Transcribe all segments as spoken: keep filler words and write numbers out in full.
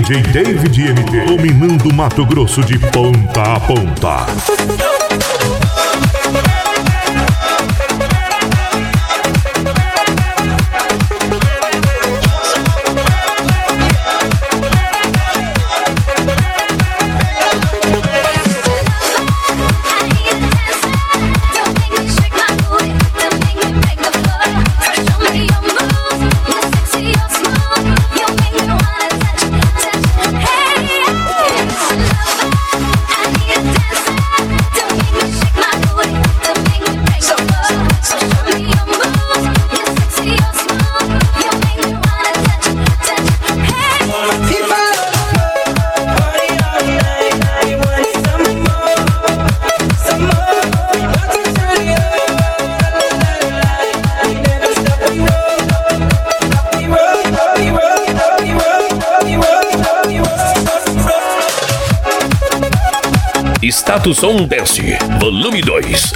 D J David M T, dominando Mato Grosso de ponta a ponta. Status Som Dance, volume dois.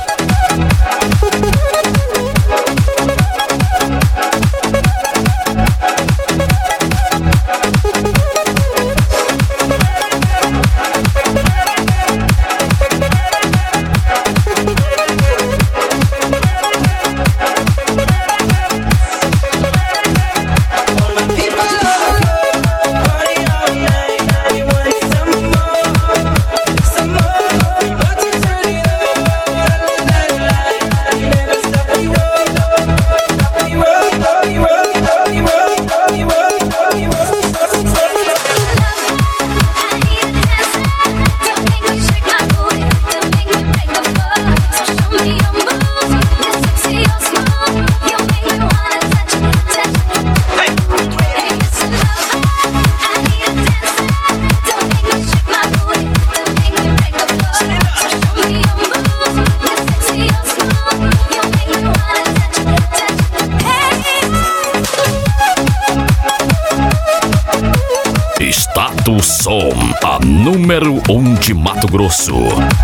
Status Som, a número um de Mato Grosso.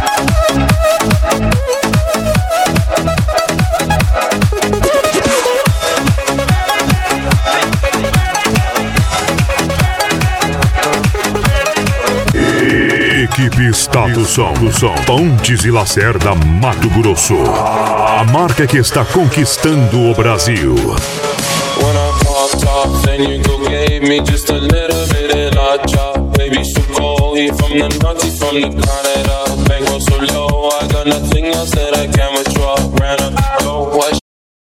Equipe Status Som, Pontes e Lacerda, Mato Grosso. A marca que está conquistando o Brasil. When I popped off, then you go gave me just a little bit of la chop. Baby, so cold, he from the north, he from the Canada. Bank was so low, I got nothing else that I can